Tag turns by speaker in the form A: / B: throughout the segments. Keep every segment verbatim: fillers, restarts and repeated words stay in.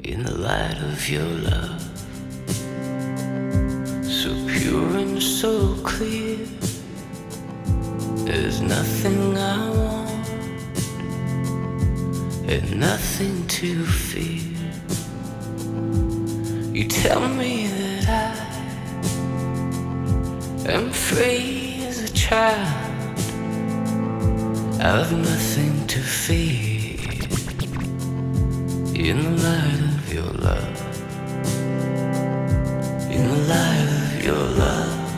A: in the light of your love. So pure and so clear, there's nothing I want and nothing to fear. You tell me that I am free as a child, I've nothing to fear in the light of your love. In the light of your love,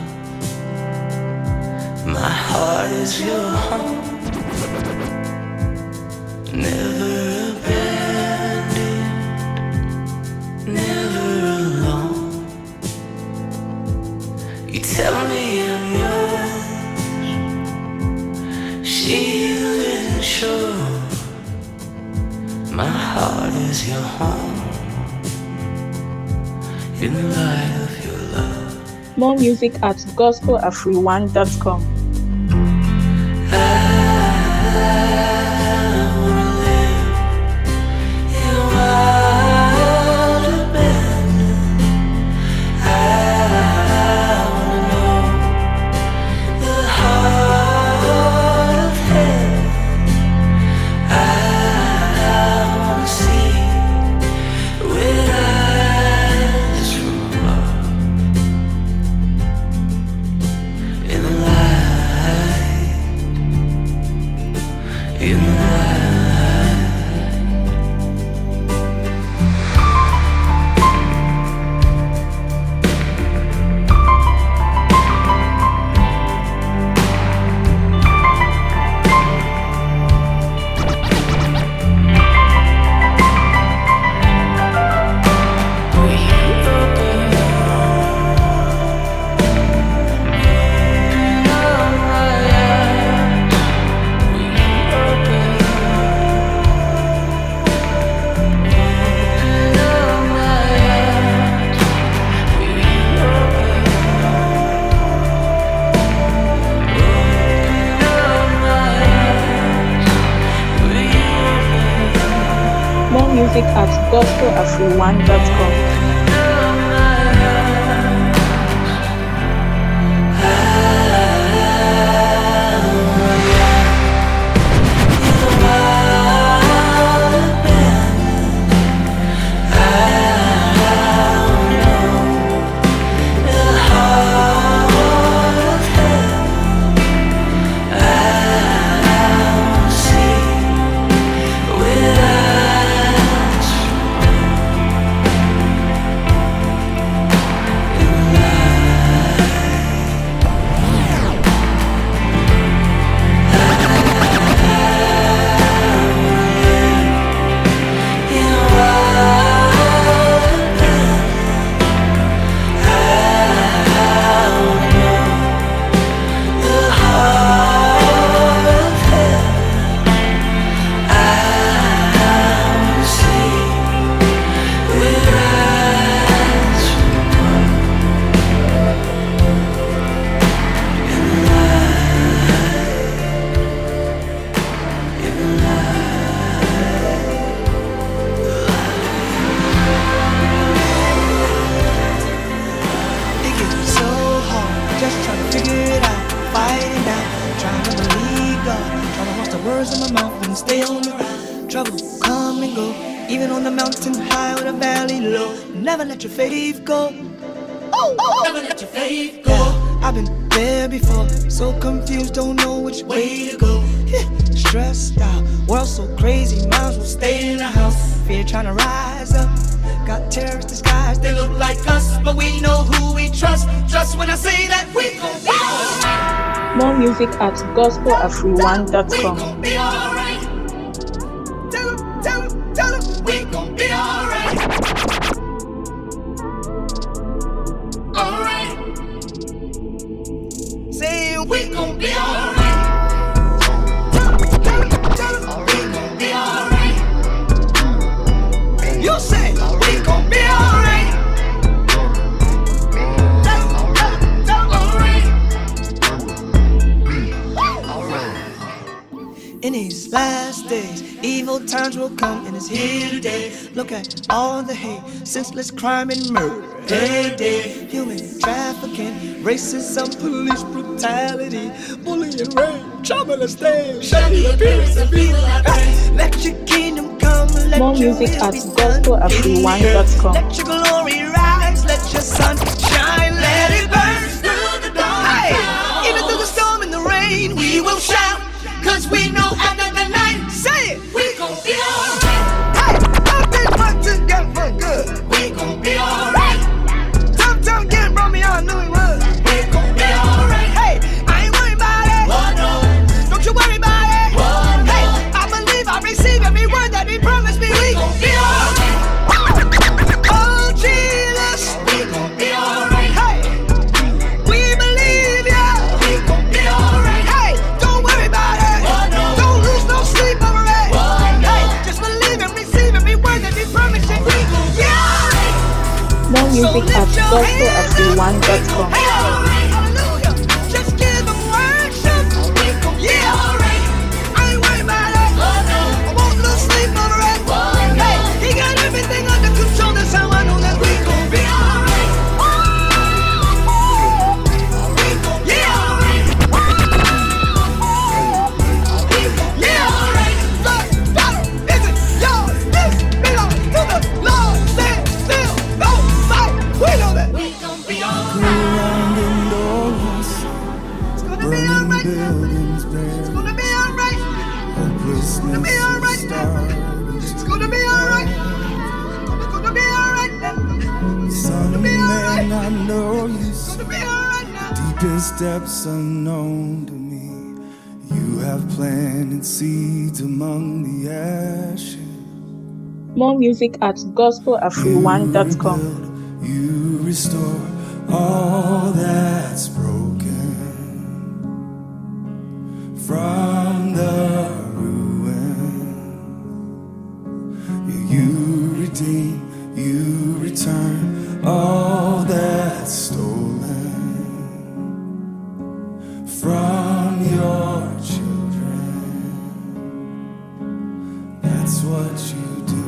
A: my heart is your home, never abandoned, never alone. You tell me I'm yours, shielded and sure. My heart is your home, in the light of your love.
B: More music at gospel afri one dot com. Music at gospel afri one dot com.
C: Never let your faith go. Oh, oh, never let your faith go. Yeah, I've been there before, so confused, don't know which way to go. Yeah, stressed out, world so crazy, might as well stay in the house. Fear trying to rise up, got terrorists disguised, they look like us, but we know who we trust. Trust when I say that we gon' be alright.
B: More music at gospel afri one dot com.
C: We gon' be alright. Tell them, tell them, tell them, we gon' be alright. We gon' be alright. Tell 'em, tell 'em, we gon' be alright. You say we gon' be alright. Tell 'em, tell 'em, tell 'em, alright. In his life. Good times will come and it's here today. Look at all the hate, senseless crime and murder. Every day, human trafficking, racism, police brutality, bullying, rape, trouble, and stay, shady appearance of evil. Let your kingdom come, let
B: More
C: your
B: music
C: will
B: at
C: be done.
B: gospel afri one dot com.
C: Let your glory rise, let your sun shine, let it burn through the dark. Hey, even through the storm and the rain, we will shout, cause we know after the night, say it, we gon' be alright. Hey, all this work together for good, we gon' be alright. Tough time getting brought me, I knew it was. We gon' be alright. Hey, I ain't worried about it. Oh no, don't you worry about it. Oh no, hey, I believe I receive every word that he promised me. We gon' be alright. Oh Jesus, we gon' be alright. Hey, we believe ya. We gon' be alright. Hey, don't worry about it. Oh no, don't lose no sleep over it. Oh no, hey, just believe and receive every word that he promised you. We gon' be alright.
B: More music at gospel afri one dot com.
C: Hallelujah. Just give him worship. Yeah, alright. I ain't worried about it. I won't lose sleep over it. Hey, he got everything under control. That's how I know that we gon' be alright. Yeah, alright. Yeah, alright. The battle isn't yours. This belongs to the Lord. Stand still. Don't fight. We know that. We gon' be alright. It's gonna be alright. It's gonna be alright. It's gonna be alright. It's gonna be alright. It's gonna be alright. It's gonna be alright.
D: I know you
C: It's gonna be alright now.
D: deepest depths unknown to me. You have planted seeds among the ashes.
B: More music at gospel afri one dot com.
D: rebuild, you restore all that's broken from the ruin. You redeem, you return all that's stolen from your children. That's what you do.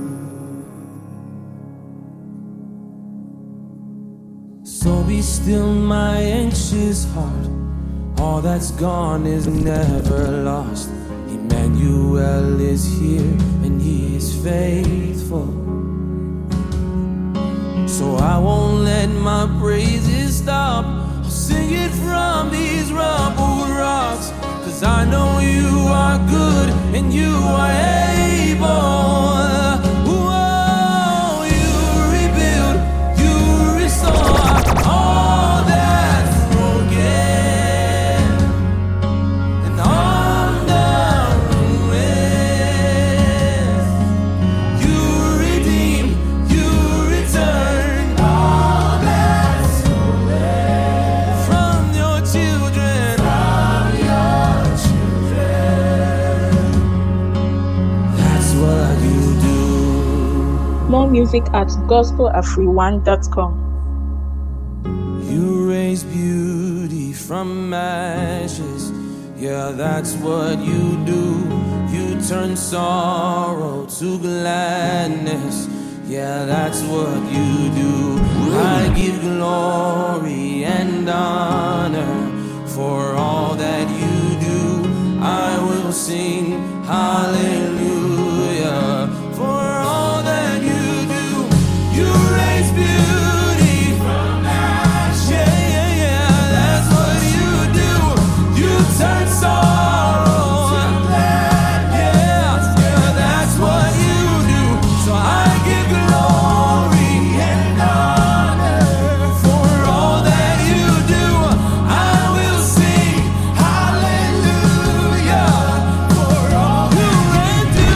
D: So be still, my anxious heart. All that's gone is never lost. Emmanuel is here and he is faithful. So I won't let my praises stop. I'll sing it from these rubble rocks. Cause I know you are good and you are able. Whoa, you rebuild, you restore all that's broken and on the ruins. You redeem, you return all that's stolen from your children. From your children. That's what you do.
B: More music at gospel afri one dot com.
D: You raise beauty from ashes. Yeah, that's what you do. You turn sorrow to gladness. Yeah, that's what you do. I give glory and honor for all that you do. I will sing hallelujah for all that you do. You raise beauty from ashes. Yeah, yeah, yeah, that's what you do. You turn sorrow to gladness. Yeah, yeah, that's what you do. So I give glory and honor for all that you do. I will sing hallelujah for all you can do.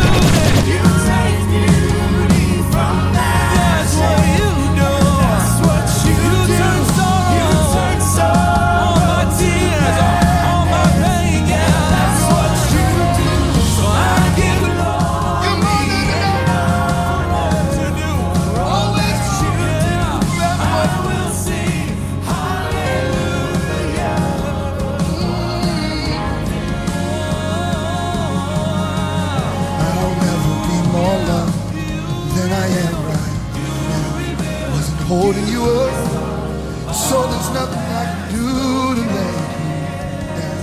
E: holding you up, so there's nothing I can do to let you down.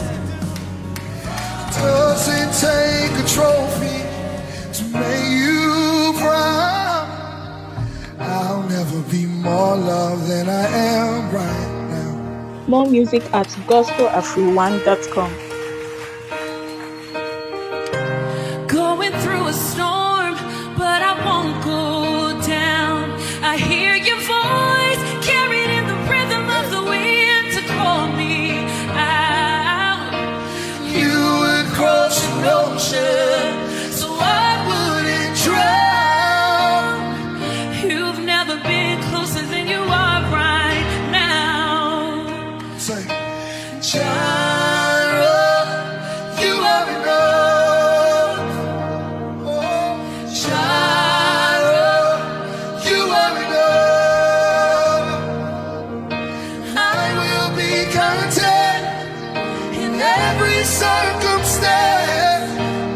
E: Doesn't take a trophy to make you proud. I'll never be more loved than I am right now.
B: More music at gospel afro one dot com.
F: Going through a storm, but I won't go down. I hear your voice carried in the rhythm of the wind to call me out.
E: You would cross an ocean so I wouldn't drown.
F: You've never been closer than you are right now.
E: Say, Jireh, you are enough. Oh, Jireh, you are enough. I will be content in every circumstance.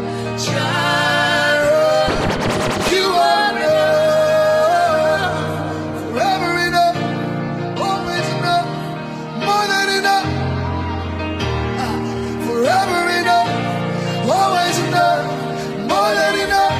E: Jireh, you are enough. Forever enough, always enough, more than enough. Ah, forever enough, always enough, more than enough.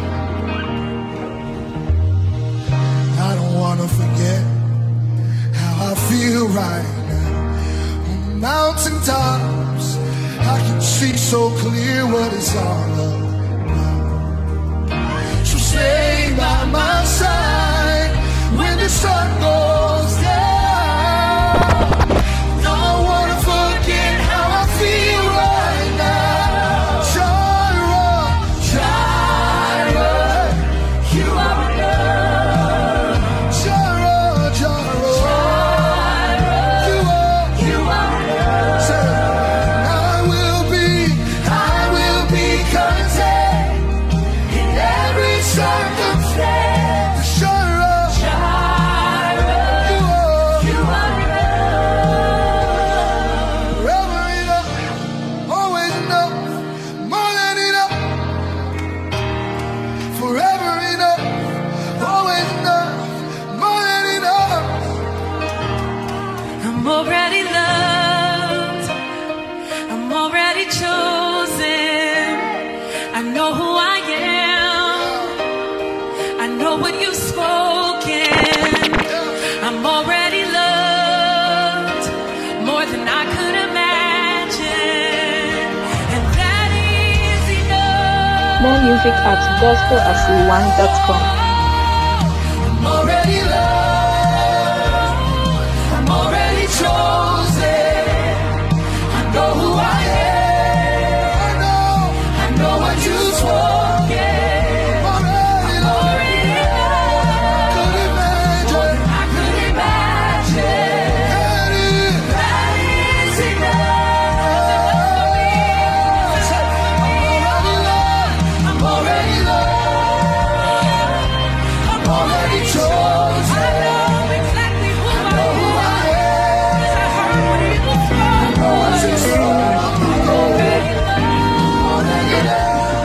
E: I don't wanna forget how I feel right now. On the mountaintops, I can see so clear what it's all about. So stay by my side when the sun goes down. Don't wanna forget how I feel right now. Jireh, Jireh, you are enough. Jireh, Jireh, you are, you are enough. Say, I will be, I will be content in every circumstance. Jireh, Jireh, you are, you are enough. Forever enough, always enough, more than enough. Forever enough, always enough, more than enough.
F: I'm already loved. I'm already chosen. I know who I am. I know what you've spoken. I'm already loved more than I could imagine. And that is enough.
B: More music at gospel afro one dot com.
E: I'm already loved. I'm already chosen. I know who I am. I know. I know what you've spoken. I'm already loved. Could imagine. I could imagine. That is, that is enough. I'm already loved. I'm already chosen.
F: I know exactly who I
E: Know who
F: am.
E: I am.
F: 'Cause I heard what it was from.
E: Know what you spoke. I'm already more than enough.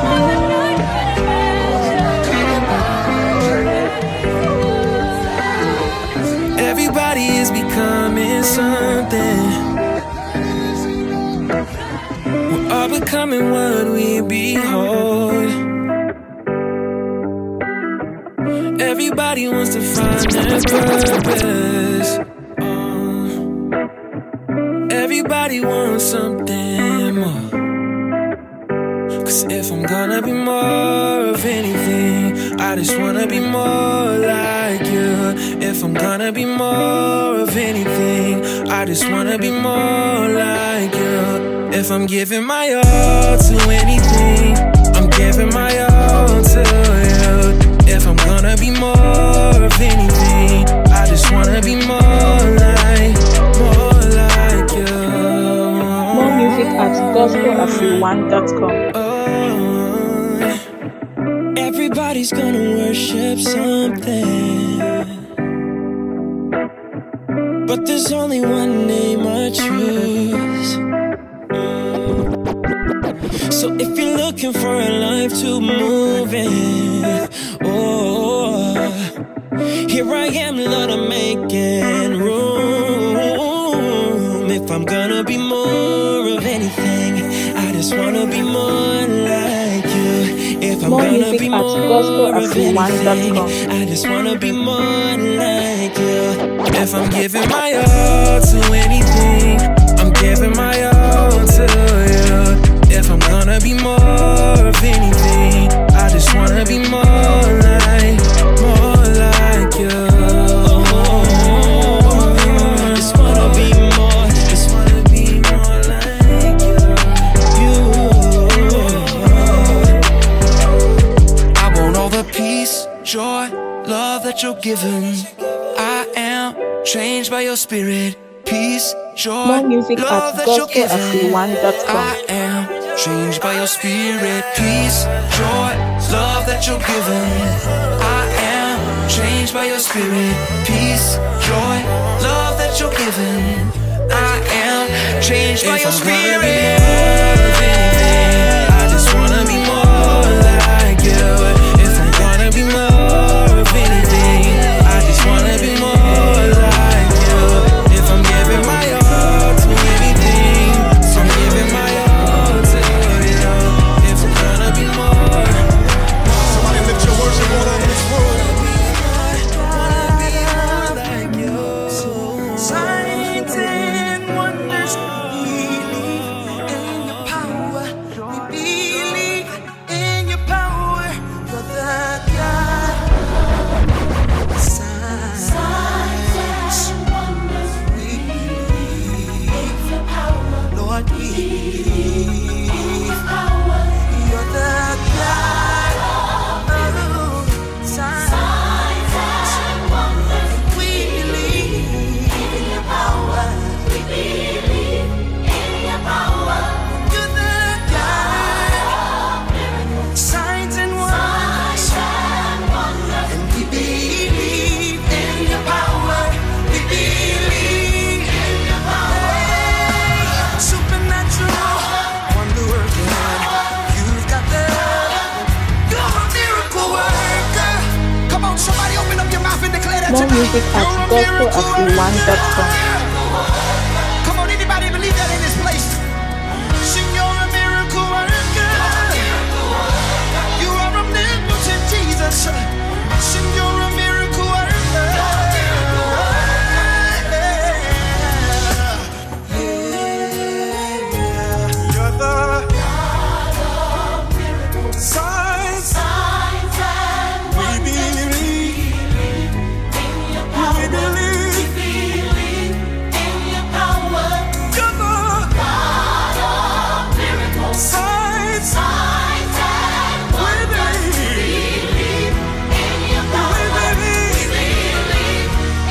D: Everybody is becoming something. We're all becoming what we behold. Everybody wants to find their purpose. Oh. Everybody wants something more. 'Cause if I'm gonna be more of anything, I just wanna be more like you. If I'm gonna be more of anything, I just wanna be more like you. If I'm giving my all to anything, I'm giving my all to you. If I'm gonna be more of anything, I just wanna be more like, more like you.
B: More music at gospel afro one dot com.
D: Everybody's gonna worship something, but there's only one name I choose. So if you're looking for a life to move in, oh, here I am, Lord, I'm I'm gonna be more of anything, I just wanna be more like you. If I'm
B: More
D: gonna
B: music
D: be
B: at
D: more
B: gospel
D: of
B: afriwan dot
D: anything,
B: com.
D: I just wanna be more like you. If I'm giving my all to anything, I'm giving my all to you. If I'm gonna be more of anything, I just wanna be more like, more like you. Just wanna be more, just wanna be more like you. You. I want all the peace, joy, love that you're giving. I am changed by your spirit. Peace, joy,
B: More music at
D: love that you're
B: gospel afriwan
D: giving.
B: dot com.
D: I am changed by your spirit. Peace, joy, love that you're giving. I am changed by your spirit. Peace, joy, love that you're giving. I am changed by your spirit. I just wanna be more like you. If I'm gonna be more of anything, I just wanna be more like you. If I'm giving my all to anything, I'm giving my all to you. If I'm gonna be more, somebody lift your worship all over this world. Wanna be more like you. Signs and wonders, believe in your power. We believe in your power. You're the God. Signs and wonders, we believe. Lord, we believe. You're the God. Oh, signs and wonders, we believe in your power. We believe in your power. You're the God. Signs and wonders, and we believe in your power. We believe in your power. Supernatural, wonder working. You've got the, you're a miracle worker. Come on, somebody open up your mouth and declare that
B: More
D: tonight.
B: music at
D: You're a
B: gospel
D: miracle
B: afriwan dot com.
D: Come on, anybody believe that in this place? Sing, you're a miracle worker. You are omnipotent, Jesus. Sing, you're a miracle worker. Yeah. You're the signs. We believe. We believe. You're the signs. We believe. We believe.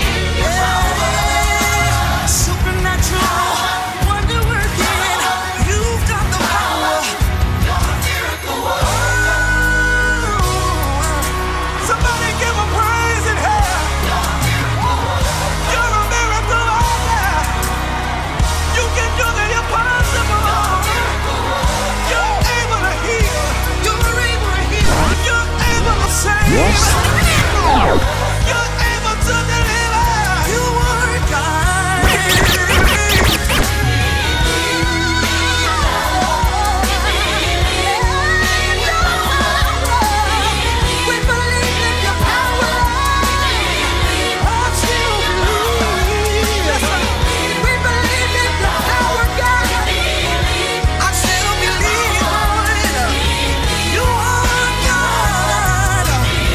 D: Yeah. Supernatural, wonder working. You've got the power. Oh. Somebody give a praise in here. You're a miracle worker. You can do the impossible. You're able to heal. You're able to heal. You're able to save. You're able to deliver. You are God. We believe in your power. I still believe. We believe in your power, God. I still believe, Lord. You are God.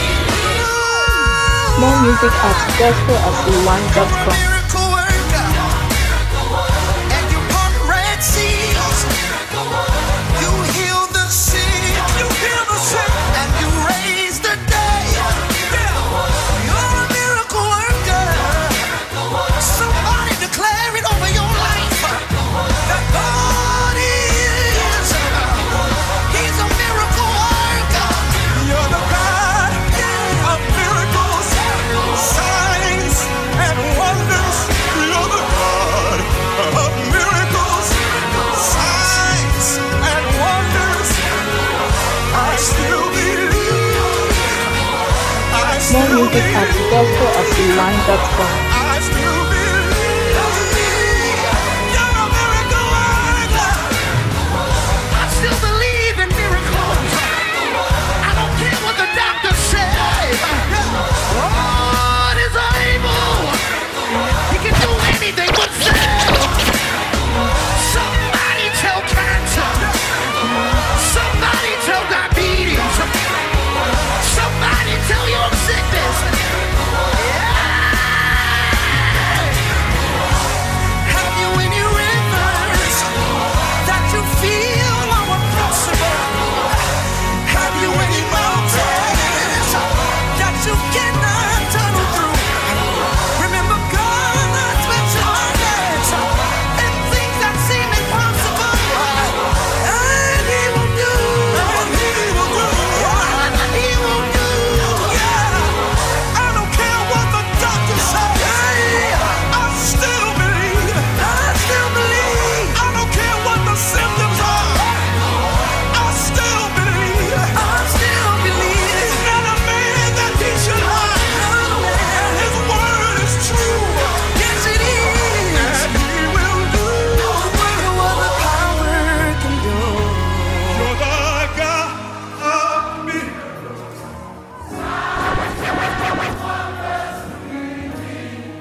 B: More music at gospel afriwan dot com.
D: Miracle worker. And you part red seas. You heal the sick. You heal the sick. And you raise the dead. You're a miracle worker. Somebody declare it over your life. That God is. He's a miracle worker. You're the God of miracles, signs, and wonders. You're the God of miracles, signs, and wonders. I still believe. I
B: More
D: still
B: music at
D: believe.
B: gospel afriwan dot com.
D: I still believe. You're a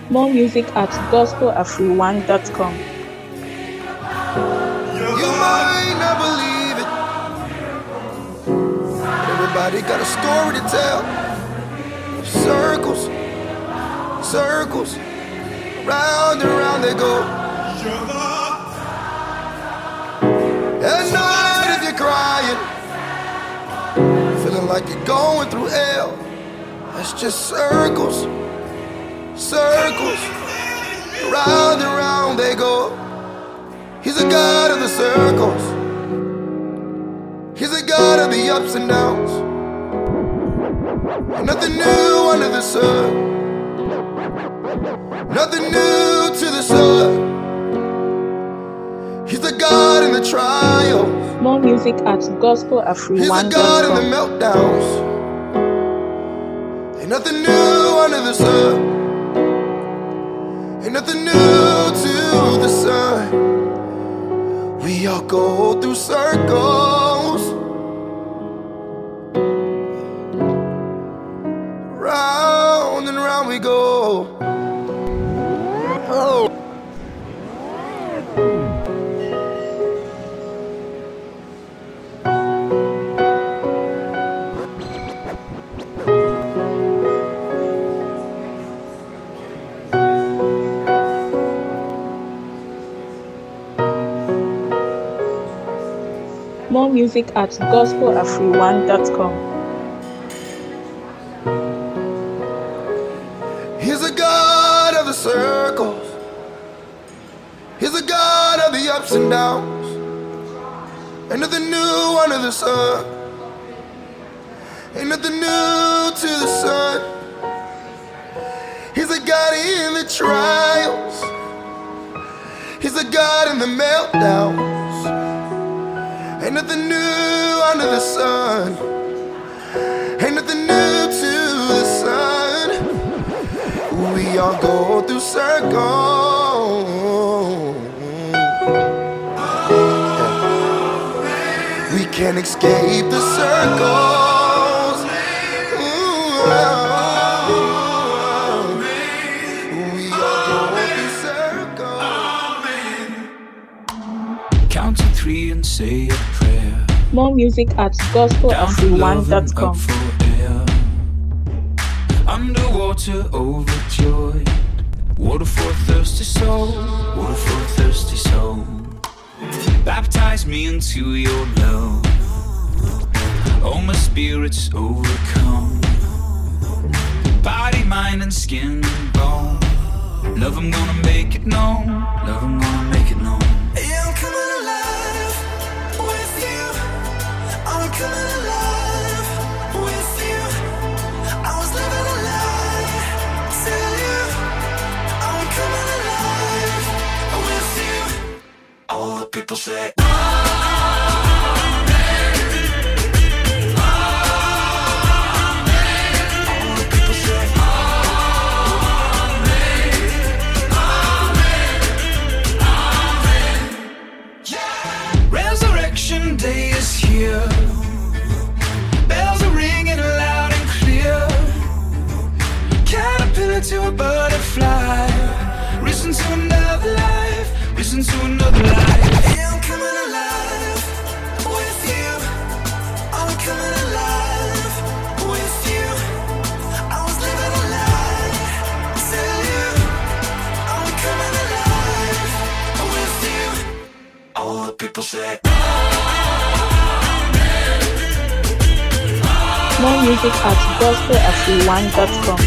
B: More music at gospel afri one dot com.
E: You might not believe it. Everybody got a story to tell. Circles, circles, round and round they go. At night if you're crying, feeling like you're going through hell, that's just circles, circles, round and round they go. He's a God of the circles. He's a God of the ups and downs. Ain't nothing new under the sun. Nothing new to the sun. He's a God in the trials.
B: More music at gospel afri
E: He's a
B: one
E: God
B: dot
E: in the
B: com.
E: meltdowns. Ain't nothing new under the sun. Ain't nothing new to the sun. We all go through circles. Round and round we go. Oh.
B: More music at gospel afri one dot com.
E: He's a God of the circles. He's a God of the ups and downs. Ain't nothing new under the sun. Ain't nothing new to the sun. He's a God in the trials. He's a God in the meltdowns. Ain't nothing new under the sun. Ain't nothing new to the sun. We all go through circles. We can't escape the circles. Ooh, we all go through circles.
A: Count to three and say a prayer.
B: More music at gospel
A: Down
B: afri
A: to
B: one
A: love
B: dot
A: and
B: com.
A: up for air. Underwater, overjoyed. Water for a thirsty soul. Water for a thirsty soul. Baptize me into your love. Oh, my spirit's overcome. Body, mind, and skin and bone. Love, I'm gonna make it known. Love, I'm gonna make it known.
D: Yeah, I'm coming alive with you. I'm coming alive with you. I was living a lie till you. I'm coming alive with you. All the people say,
A: Resurrection day is here. Bells are ringing loud and clear. Caterpillar to a butterfly. Risen to another life. Risen to another life.
D: yeah, I'm coming alive with you. I'm coming alive with you. I was living a lie till you. I'm coming alive with you. All the people say,
B: More music at gospel afri one dot com.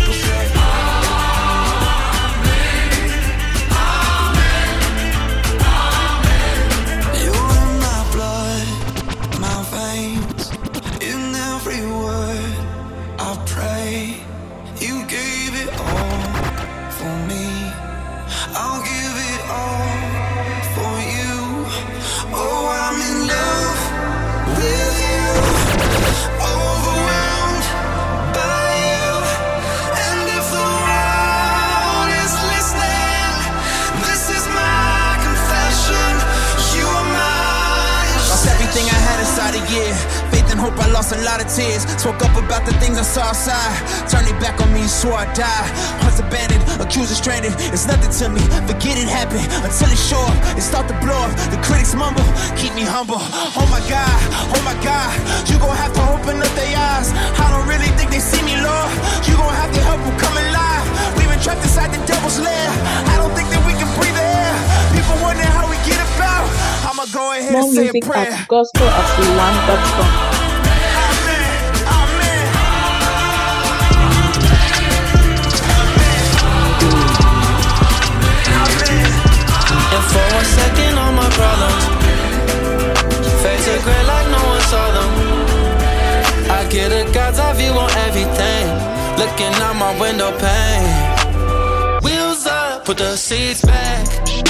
D: you're in my blood, my veins, in every word I pray. You gave it all for me. I'll give it all for you. Oh, I'm in love with you. Overwhelmed by you. And if the
G: lost a lot of tears. Spoke up about the things I saw outside. Turned it back on me, swore I'd die. Hearts abandoned, accused and stranded. It's nothing to me, forget it happened. Until it's show up, it start to blow up. The critics mumble, keep me humble. Oh my God, oh my God. You gon' have to open up their eyes. I don't really think they see me, Lord. You gon' have to help them come alive. We've been trapped inside the devil's lair. I don't think that we can breathe the air. People wonder how we get about. I'ma go ahead
B: More
G: and say a
B: music
G: prayer.
B: at gospel at one dot com.
H: And for a second, all my problems fade to gray like no one saw them. I get a God's eye view on everything, looking out my window pane. Wheels up, put the seats back.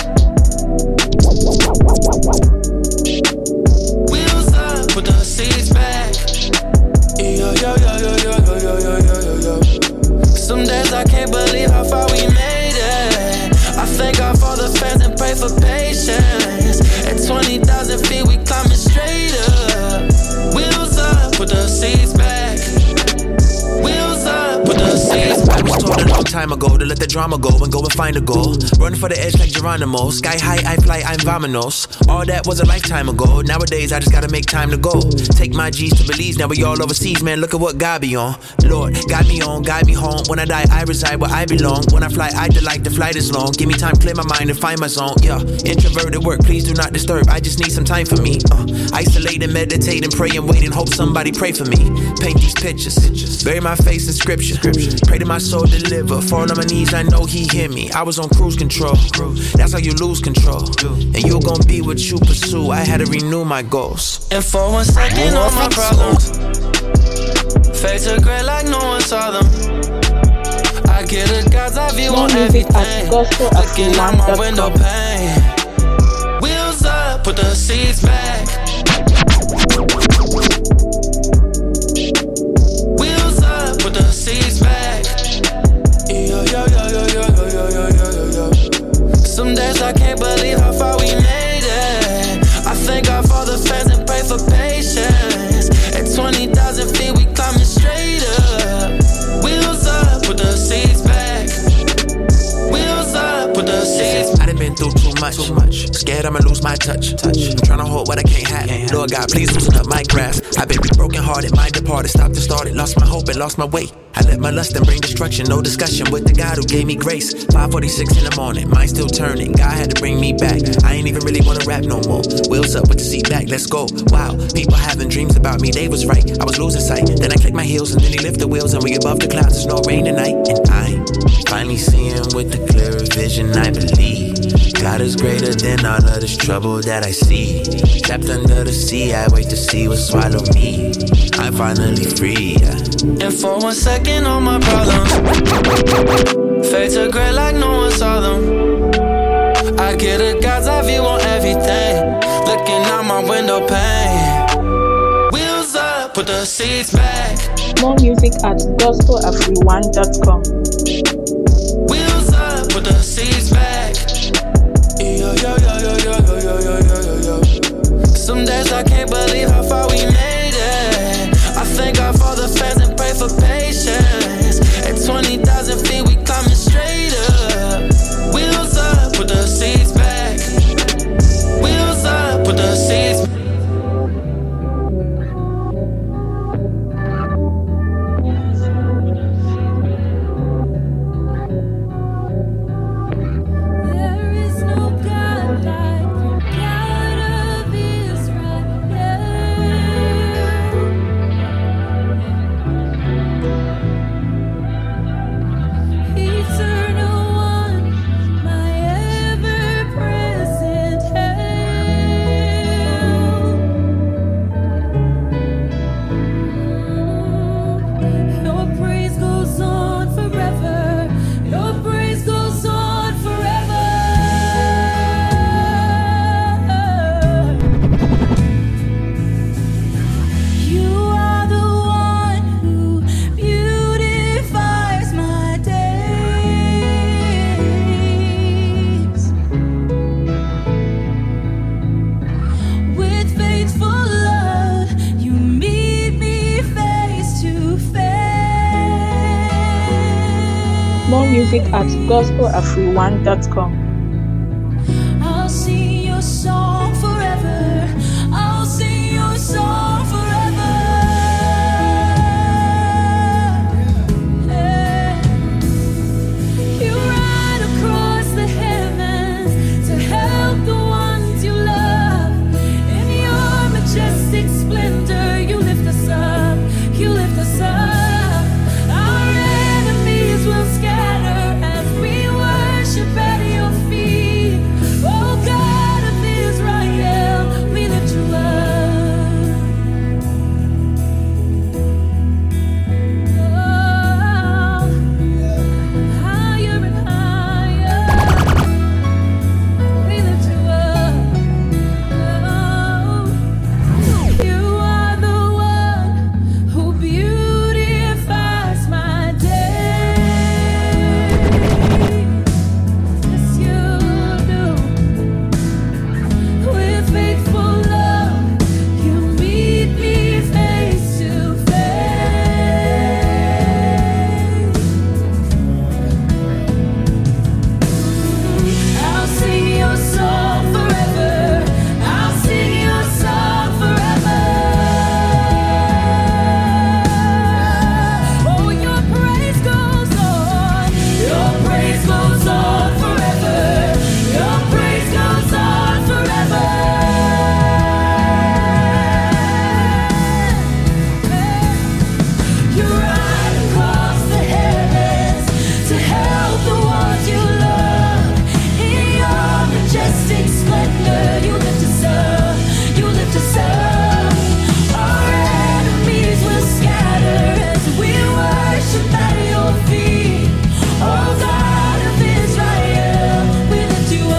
H: Wheels up, put the seats back. Yo, yo, yo, yo, yo, yo, yo, yo, yo, yo. Some days I can't believe how far we made it. I thank God for the fans and pray for patience. At twenty thousand feet, we climbing straight up. Wheels up, put the seats back. Wheels up, put the seats back.
I: I was told a long time ago to let the drama go and go and find a goal. Run for the edge like Geronimo. Sky high, I fly, I'm Vamonos. All that was a lifetime ago. Nowadays, I just gotta make time to go. Take my G's to Belize, now we all overseas, man. Look at what God be on. Lord, guide me on, guide me home. When I die, I reside where I belong. When I fly, I delight, the flight is long. Give me time, clear my mind and find my zone. Yeah, introverted work, please do not disturb. I just need some time for me. Uh, isolate and meditate and pray and wait and hope somebody pray for me. Paint these pictures, bury my face in scripture. Pray to my soul deliver. Fall on my knees, I know he hear me. I was on cruise control. That's how you lose control. And you gon' be what you pursue. I had to renew my goals.
H: And for one second, all my problems fade to gray like no one saw them. I get a God's eye view on everything, looking out my window pane. Wheels up, put the seats back. Wheels up, put the seats back. Yo, yo, yo, yo, yo, yo, yo, yo, yo, yo. Some days I can't believe how far we made it. I thank God for the fans and pray for patience. At twenty thousand feet, we climbing straight up. Wheels up, put the seats back. Wheels up, put the seats back.
I: I done been through too much, too much. Scared I'ma lose my touch. touch. I'm tryna hold what I can't have. Lord God, please loosen up my grasp. I've been broken hearted, mind departed, stopped and started, lost my hope and lost my way. I let my lust and bring destruction, no discussion with the God who gave me grace. five forty-six in the morning, mind still turning. God had to bring me back. I ain't even really wanna rap no more. Wheels up with the seat back, let's go. Wow, people having dreams about me, they was right. I was losing sight. Then I clicked my heels and then he lift the wheels and we above the clouds. There's no rain tonight, and I'm finally seeing with the clearer vision. I believe God is greater than all of this trouble that I see. Trapped under the sea, I wait to see what swallow me. I'm finally free. Yeah.
H: And for one second, all my problems fade to gray like no one saw them. I get a God's eye view on everything, looking out my window pane. Wheels up, put the seats back.
B: More music at gospel at one dot com.
H: Wheels up, put the seats back. Yo, yo, yo, yo, yo, yo, yo, yo, yo, yo. Some days I can't believe how far we made it. I thank God for the fans and pray for patience. At twenty thousand feet, we climbing straight up. Wheels up, put the seats back. Wheels up, put the seats back.
F: God of Israel, yeah.
B: More music at gospel afriwan dot com.
F: I'll sing your song forever. I'll sing your song forever. Yeah. You ride across the heavens to help the ones you love. In your majestic splendor, you lift us up. You lift us up. Our enemies will scatter as we worship at your feet. Oh God of Israel, we lift you up. Oh, higher and higher, we lift you up. Oh, you are the one who beautifies my day. Yes, you do. With faithful love, you meet me face to face. I'll sing your song forever. I'll sing your song forever. Oh, your praise goes on. Your praise goes on forever. Your praise goes on forever. You ride across the heavens to help the ones you love. In your majestic splendor, you lift us up. You lift us up. Our enemies will scatter as we worship at your feet. Oh God of Israel, we lift you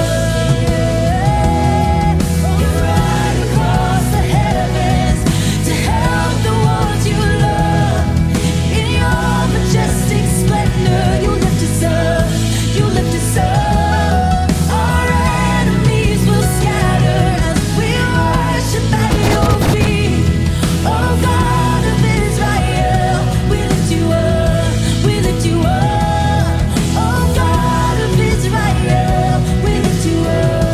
F: up. You ride across the heavens to help the ones you love. In your majestic splendor, you lift us up. You lift us up. Our enemies will scatter as we worship at your feet. Oh God of Israel, we lift you up. We lift you up. Oh God of Israel, we lift you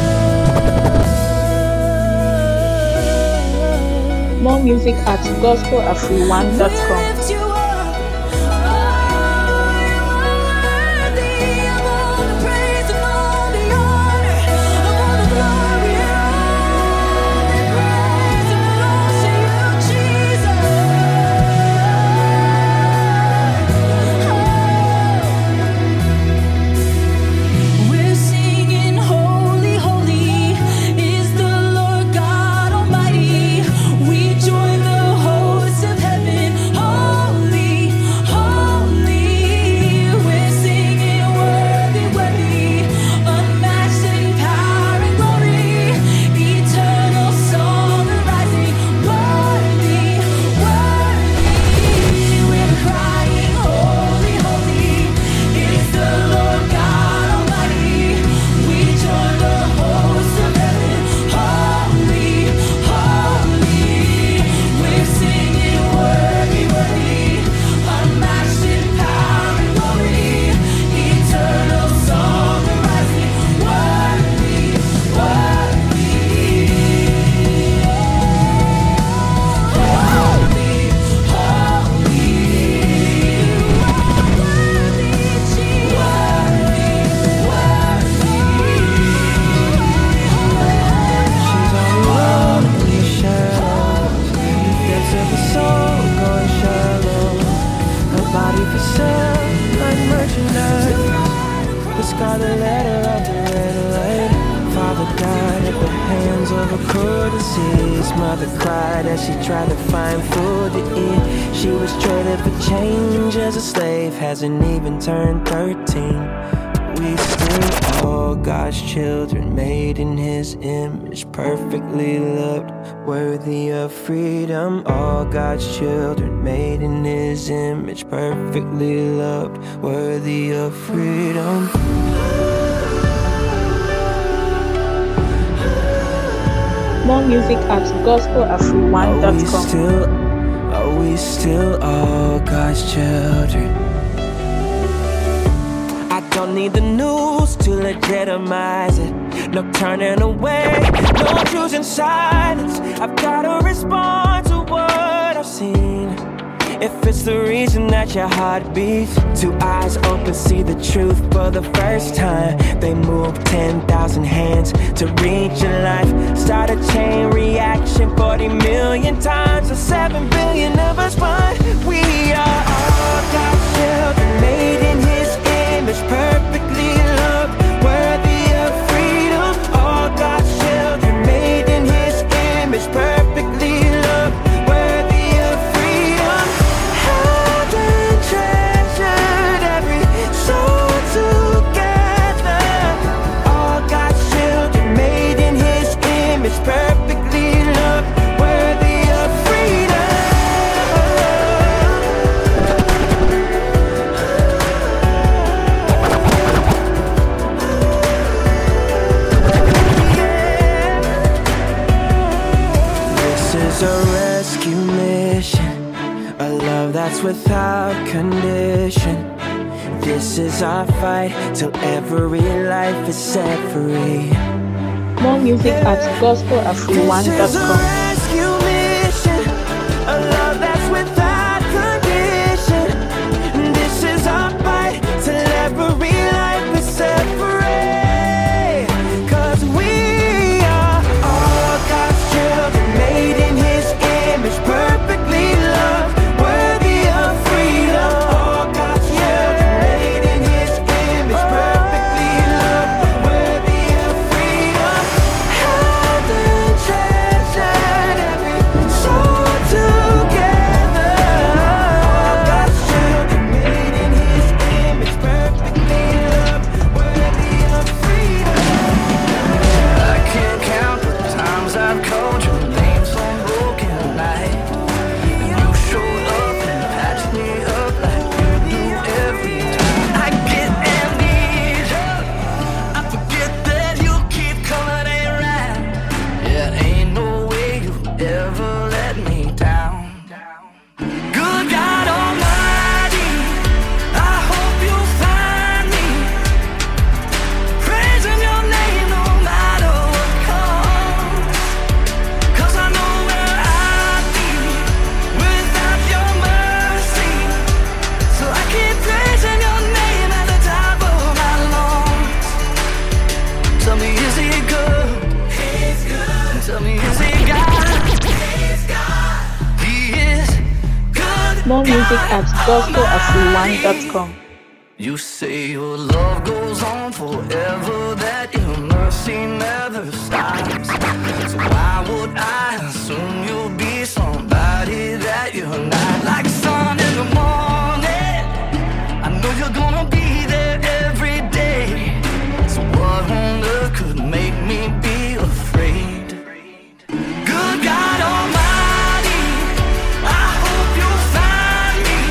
F: up.
B: More music at gospel afriwan dot com.
F: Lift you up. Oh, you are worthy of all the praise and all the honor, of all the glory and all the praise. And belongs to you, Jesus. We're singing, holy, holy is the Lord God Almighty. We join the hosts of heaven. Holy, holy. We're singing, worthy, worthy, unmatched in power and glory. Eternal song arising. Worthy, worthy. We're crying, holy, holy is the Lord God Almighty. We join the hosts of heaven. Holy, holy. We're singing, worthy, worthy, unmatched in power and glory. Eternal song arising. Worthy, worthy. Holy, holy. Worthy, Jesus. Worthy, worthy.
C: She's on the road in the shadows. Depths of her soul going shallow. Her body for sale like merchandise. The scarlet letter of the red light. Father died at the hands of a courtesy. Mother cried as she tried to find food to eat. She was traded for change as a slave. Hasn't even turned thirteen. We still all God's children, made in His image, perfectly loved, worthy of freedom. All God's children, made in His image, perfectly loved, worthy of freedom.
B: More music at gospel afriwan dot
C: Are we
B: com.
C: still, are we still all God's children?
J: don't need the news to legitimize it. No turning away, no choosing silence. I've gotta respond to what I've seen. If it's the reason that your heart beats, two eyes open, see the truth for the first time. They move ten thousand hands to reach your life. Start a chain reaction forty million times. So seven billion of us find we are all God's children, made in His image, perfectly loved, worthy of freedom. All God's children, made in His image, perfectly loved, worthy of freedom. Heaven treasured every soul together. All God's children, made in His image, perfectly loved, worthy of freedom. A rescue mission, a love that's without condition. This is our fight till every life is set free.
B: More music at gospel as one dot com.
J: Rescue mission, a love that's without condition. This is our fight till every life is set free. 'Cause we are all God's children, made in His image, perfectly loved, worthy of freedom. All God's children, made in His image, perfectly loved, worthy of freedom. Heaven treasured every soul together. All God's children, made in His image, perfectly loved, worthy of freedom. I can't count the times I've called your name some broken night. You showed up and patched me up like you do every time. I get amnesia, I forget that you keep coming around. Yeah, ain't no way you ever let me down. Good God Almighty, I hope you find me praising your name no matter what comes. 'Cause I know where I'd be without your mercy. So I keep praising your name at the top of my lungs. Tell me, is He good? He's good. Tell me, is He God? He's God. He is good.
B: More music at gospel as one dot com.
J: You say your love goes on forever, that your mercy never stops. So why would I assume you'll be somebody that you're not? Like sun in the morning, I know you're gonna be there every day. So what on earth could make me be afraid? Good God Almighty, I hope you'll find me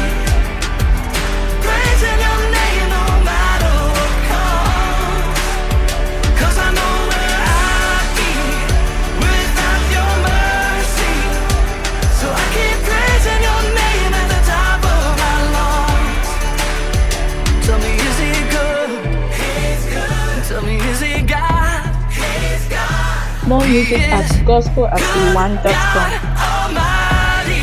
J: praising your name no matter what comes. 'Cause I know where I'd be without your mercy. So I keep praising your name at the top of my lungs. Tell me, is He good? He's good. Tell me, is He God? He's God.
B: More music at gospel as one dot com.
J: Almighty.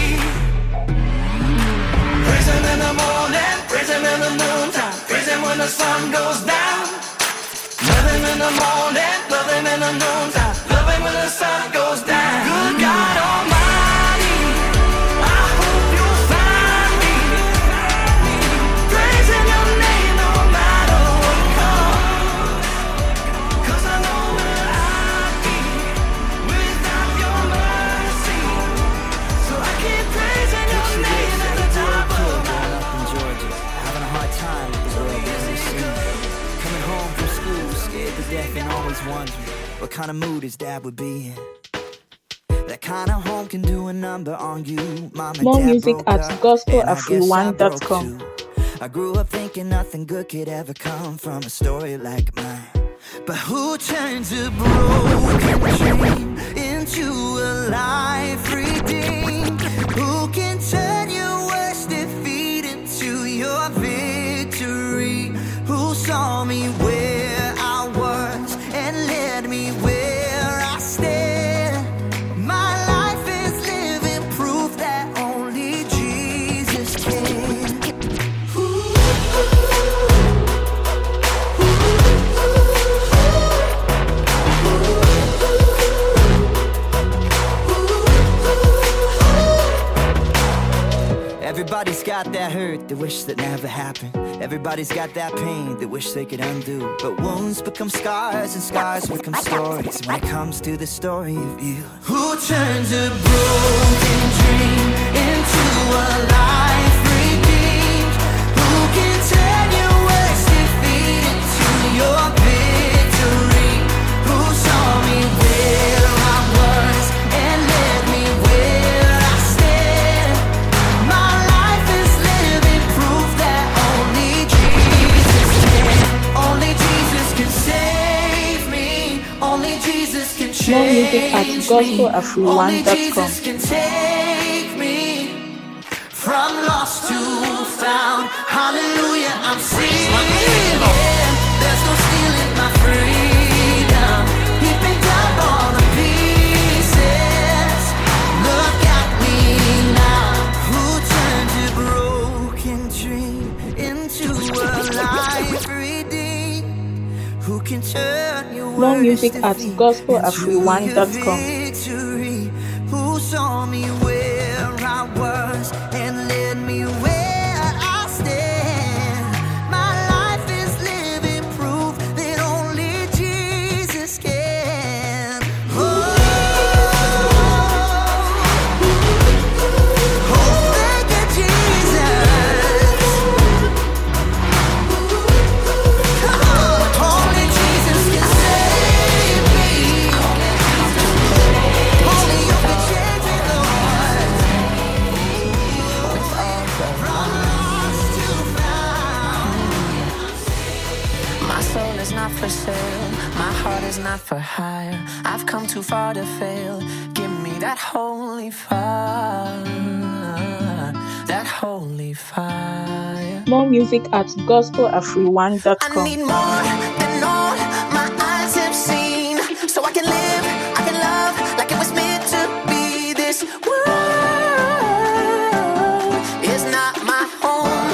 J: Praise Him in the morning, praise Him in the noontime, praise Him when the sun goes down. Love Him in the morning, love Him in the noontime, love Him when the sun goes down. Good God Almighty, I hope you'll find me praising your name no matter what comes. 'Cause I know where I'd be without your mercy. So I keep praising your name at the top of my
K: in Georgia, having a hard time with the world business scene. Coming home from school, scared to death and always wondering what kind of mood his dad would be in. That kind of home can do a number on you. Mom and
B: More
K: dad
B: music
K: broke
B: at
K: up,
B: gospel
K: and I
B: as
K: guess I
B: one dot
K: broke
B: com.
K: too. I grew up thinking nothing good could ever come from a story like mine. But who turns a broken dream into a life redeemed? Who can turn your worst defeat into your victory? Who saw saw me where I was and led me where I stand. My life is living proof that only Jesus can. Everybody's got that hurt they wish that never happened. Everybody's got that pain they wish they could undo. But wounds become scars and scars become stories. When it comes to the story of you, who turns a broken dream into a life redeemed? Who can turn your worst defeat into your victory? Who saw me where I was and led me where I stand? My life is living proof that only Jesus can. Only Jesus can save me. Only Jesus can
B: More music at
K: change
B: gospel
K: me.
B: afriwan
K: Only
B: dot com.
K: Jesus can take me from lost to found. Hallelujah, I'm singing. There's no stealing my freedom. He picked up all the pieces. Look at me now. Who turned a broken dream into a life redeemed? Who can turn your
B: More music
K: worst
B: at
K: defeat
B: gospel
K: into
B: afriwan dot com.
K: your victory? Who saw me where I was and led me where I stand? My life is living proof that only Jesus can. Oh, oh, thank you, Jesus. Come on, only Jesus can save me. Only you can change me, Lord. From lost to found.
F: My soul is not for sale, my heart is not for hire. I've come too far to fail. Give me that holy fire, that holy fire.
B: More music at gospel afriwan dot
F: I
B: com.
F: need more than all my eyes have seen, so I can live, I can love like it was meant to be. This world is not my home.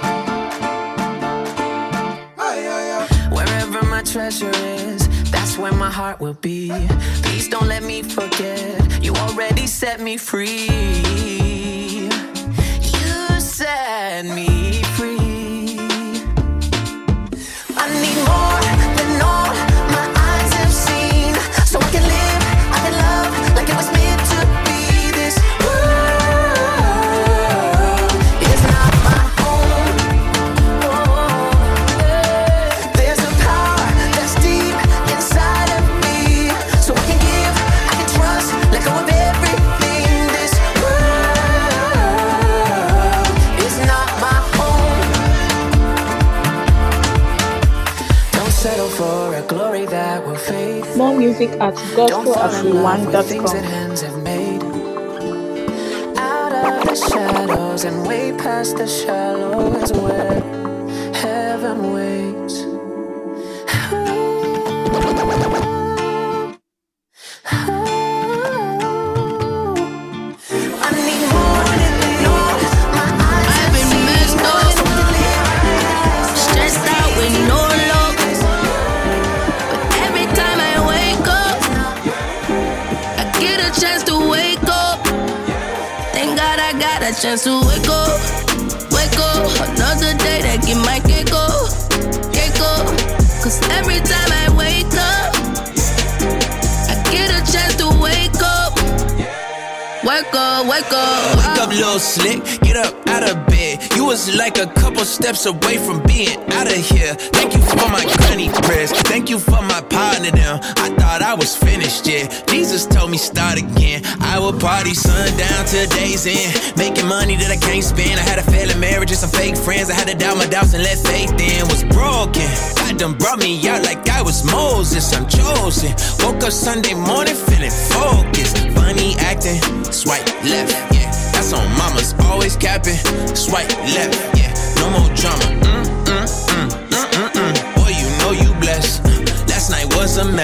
F: Wherever my treasure is, that's where my heart will be. Please don't let me forget, you already set me free. You set me free. I need more than all my eyes have seen, so I can live, I can love like it was meant to be. This world is not my home. There's a power that's deep inside of me, so I can give, I can trust, let go of everything. This world is not my home. Don't settle for a glory that will fade.
B: More music at
F: Don't
B: gospel
F: fall in love
B: afriwan
F: with
B: dot
F: things
B: com.
F: that hands have made. Out of the shadows and way past the shallows where heaven waits. I need more than all my eyes have
L: I've been
F: seen.
L: messed up, stressed out with no luck. But every time I wake up, I get a chance to wake up. Thank God I got a chance to wake up, wake up. Another day that get my cake up, cake up. Cause every time I wake up, I get a chance to wake up. Wake up, wake up.
I: Wake up, little slick, get up out of bed. You was like a couple steps away from being out of here. Thank you for my granny prayers. Thank you for my partner them. I thought I was finished, yeah. Jesus told me start again. I will party sundown till day's end. Making money that I can't spend. I had a failing marriage and some fake friends. I had to doubt my doubts and let faith in. Was broken. God done brought me out like I was Moses. I'm chosen. Woke up Sunday morning feeling focused. Funny acting. Swipe left, yeah. That's on mamas, always capping. Swipe left, yeah. No more drama. Mm, mm, mm, mm, mm, mm. Boy, you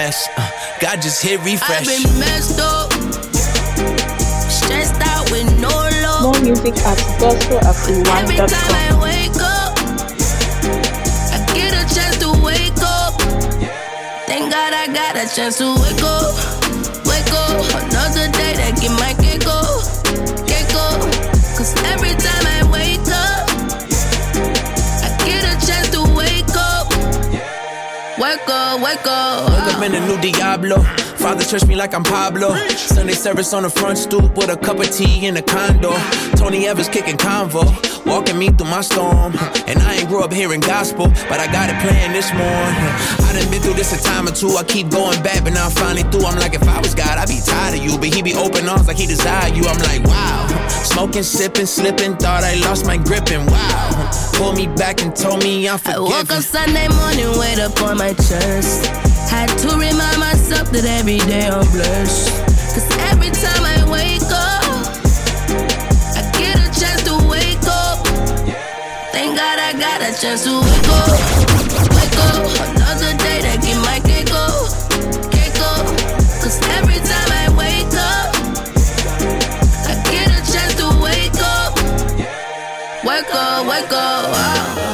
I: mess. Uh, God just hit refresh.
L: I've been messed up, stressed out with no love.
B: More music at gospel afri one
L: Every
B: dot
L: time
B: com.
L: I wake up, I get a chance to wake up. Thank God I got a chance to wake up. Wake up, another day that get my cake up. Cake up, cause every time I wake up, I get a chance to wake up. Wake up, wake up.
I: Wake up in a new Diablo. Father church me like I'm Pablo. Sunday service on the front stoop with a cup of tea in a condo. Tony Evans kicking convo, walking me through my storm. And I ain't grew up hearing gospel, but I got it playing this morning. I done been through this a time or two. I keep going back, but now I'm finally through. I'm like, if I was God, I'd be tired of you. But he be open arms like he desire you. I'm like, wow. Smoking, sipping, slipping, thought I lost my grip and wow. Pulled me back and told me I'm forgiven.
L: I woke up Sunday morning, weight up on my chest. Had to remind myself that every day I'm blessed. Cause every time I wake up, I get a chance to wake up. Thank God I got a chance to wake up. Wake up, another day that get my cake up. Cake up, cause every time I wake up, I get a chance to wake up. Wake up, wake up, wow.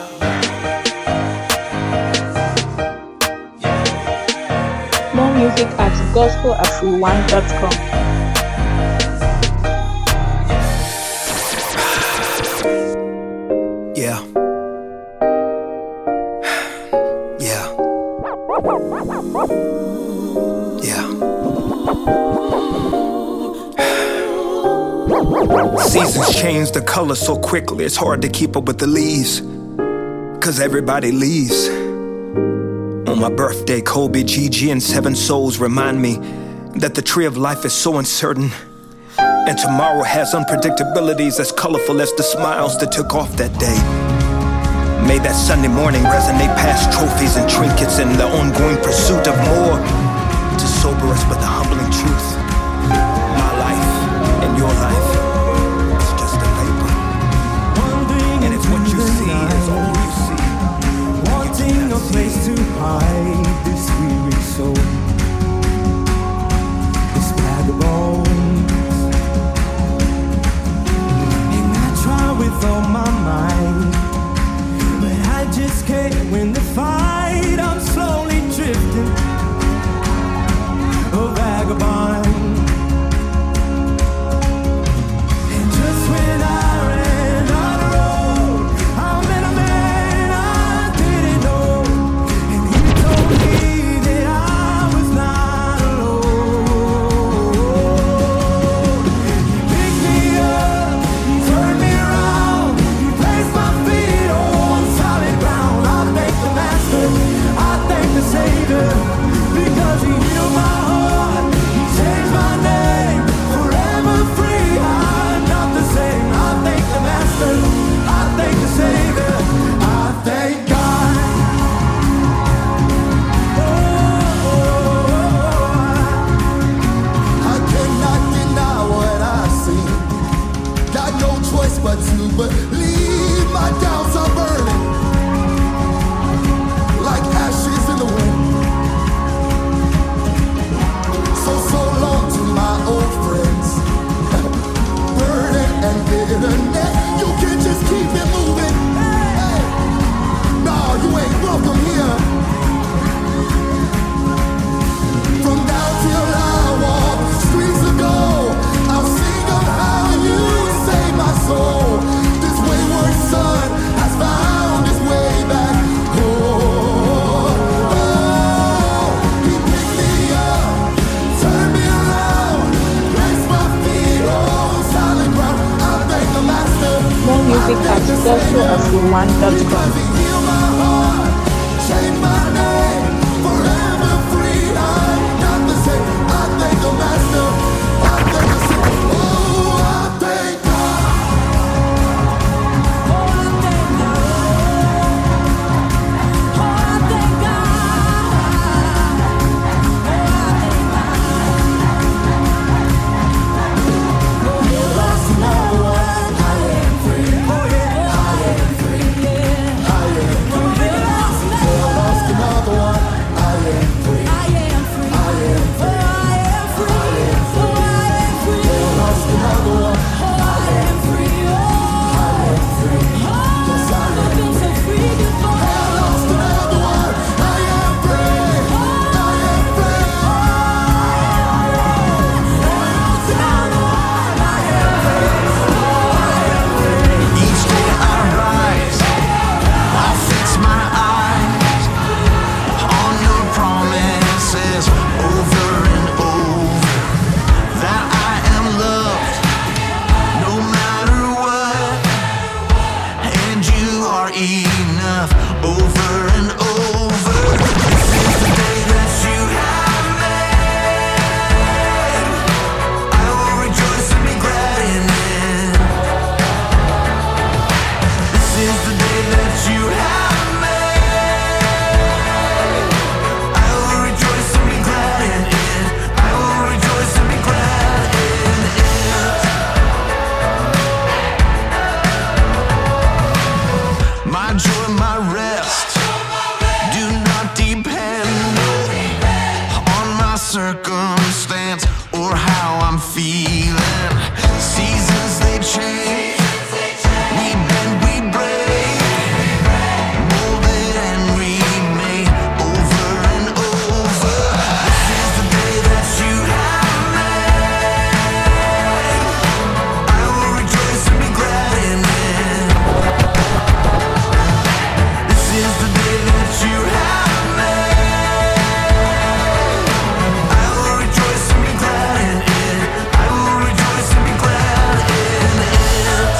B: More music at gospel afri one dot com.
M: Yeah. Yeah. Yeah. Seasons change the color so quickly, it's hard to keep up with the leaves. Cause everybody leaves. On my birthday, Kobe, Gigi, and Seven Souls remind me that the tree of life is so uncertain. And tomorrow has unpredictabilities as colorful as the smiles that took off that day. May that Sunday morning resonate past trophies and trinkets in the ongoing pursuit of more to sober us with the humbling truth. My life and your life is just a labor. And it's what you see is all you see.
J: Wanting a place to hide this weary soul, this vagabond. And I try with all my might, but I just can't win the fight. I'm slowly drifting, a vagabond. And just when I ran out of road, I met a man I didn't know, and he told me that I was not alone. He picked me up, he turned me around, he placed my feet on solid ground. I thank the Master, I thank the Savior, because he healed my heart, he changed my name, forever free. I'm not the same. I thank the Master, I thank the Savior, I thank God.
E: I cannot deny what I see. Got no choice but to believe. My doubts are burning like ashes in the wind. So, so long to my old friends. Burden and bitterness, you can just keep it moving. Hey, no, you ain't welcome here. From now till I walk streets of gold, I'll sing of how you saved my soul. This wayward son has found his way back home. Oh, he picked me up, turned me around, placed my feet on solid ground. I thank the Master.
B: More music at gospel afri one dot com.
E: Because he healed my heart, changed my name, forever free. I'm not the same. I thank the Master. I thank the Savior. Oh, I thank God.
J: Oh, I thank God. Oh, I thank God. Oh, I thank God. Oh, you lost no one. I am free. Oh, yeah, I am free.
N: enough over and over. This is the day that you have made. I will rejoice and be glad in it. This is the day that you have made. I will rejoice and be glad in it. I will rejoice and be glad in it. My joy, my rest do not depend on my circumstance or how I'm feeling. Seasons they change, we bend, we break, molded and remade over and over. This is the day that you have made. I will rejoice and be glad in it. This is the day that you have made. I will rejoice and be glad in it. I will rejoice and be glad in it.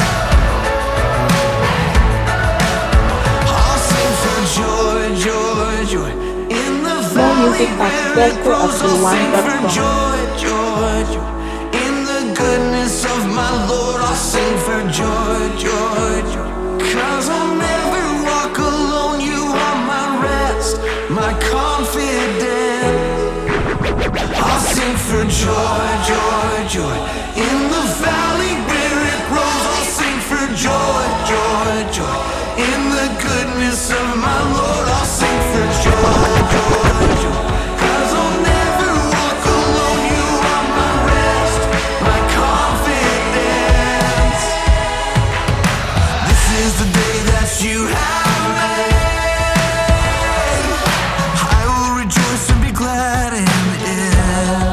N: I'll sing for joy, joy, joy in the valley
B: music at
N: where it
B: gospel
N: grows.
B: at
N: I'll sing
B: one dot
N: for
B: com.
N: joy, joy, joy in the goodness of my Lord. I'll sing for joy, joy, joy. 'Cause I'll never walk alone. You are my rest, my confidence. I'll sing for joy, joy, joy in the valley where it grows. I'll sing for joy, joy, joy in the goodness of my Lord. I'll sing for joy, joy, joy. 'Cause I'll never walk alone. You are my rest, my confidence. This is the day that you have made. I will rejoice and be glad in it.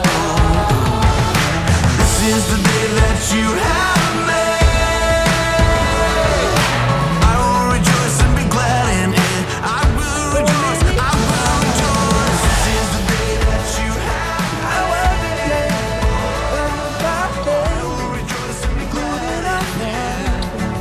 N: This is the day that you have made. I will rejoice and be glad in it. I will rejoice, I will rejoice. This is the day that you have made. I will rejoice and be glad in it.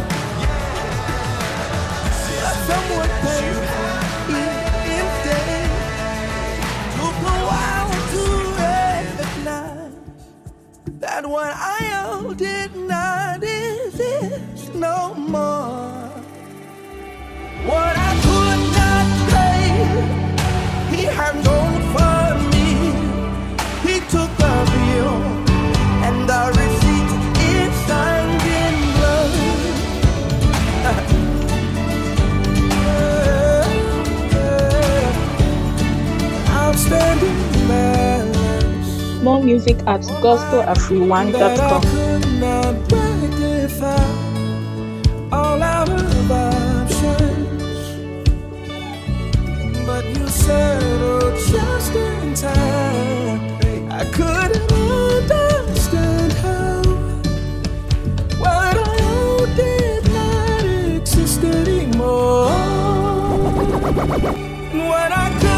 J: Someone paid in day. Took a while to recognize that what I owe did not exist no more. What I could not pay, he had done for me. He took the bill and the receipt is signed in blood. Outstanding balance
B: More music at gospel afri one dot
J: that I
B: com.
J: could not rectify. All out of options, but you settled just in time. I couldn't understand how what I owed did not exist anymore. What I could